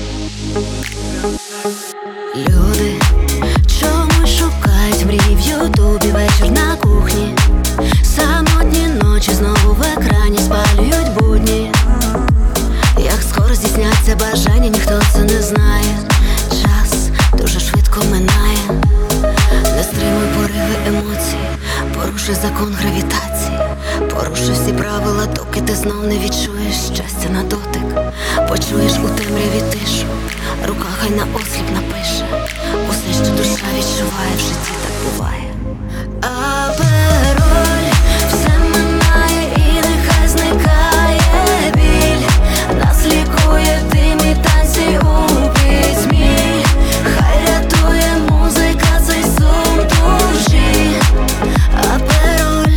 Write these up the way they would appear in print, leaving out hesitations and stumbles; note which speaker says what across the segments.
Speaker 1: Люди чомусь шукають мрій в ютубі, вечір на кухні, самотні ночі знову в екрані спалюють будні. Як скоро здійсняться бажання, ніхто це не знає. Час дуже швидко минає. Не стримуй пориви емоцій, порушуй закон гравітації, порушуй всі правила, доки ти знов не відчуєш щастя на дотик. Почуєш у темряві тишу, рука хай на осліп напише усе, що душа відчуває, в житті так буває. Апероль, все минає і нехай зникає біль. Нас лікує дим і танці у пітьмі. Хай рятує музика цей сум душі. Апероль,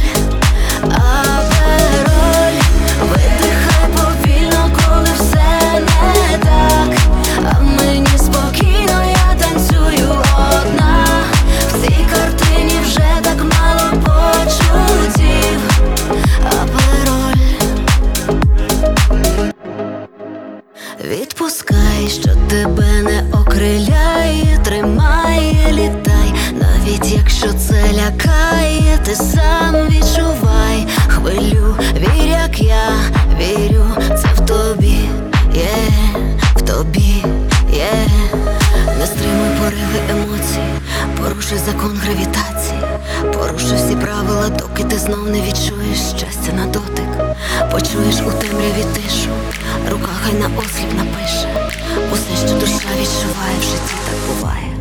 Speaker 1: апероль, видихай повільно, коли все не так. А мені спокійно, я танцюю одна. В цій картині вже так мало почуттів. Апероль, відпускай, що тебе не окриляє, тримай, літай, навіть якщо це лякає, ти сам відчувай хвилю, вір, як я вірю, це в тобі, в тобі, Не стримуй пориви емоцій, порушуй закон гравітації, порушуй всі правила, доки ти знов не відчуєш щастя на дотик. Почуєш у темряві тишу, рука хай на осліп напише усе, що душа відчуває, в житті так буває.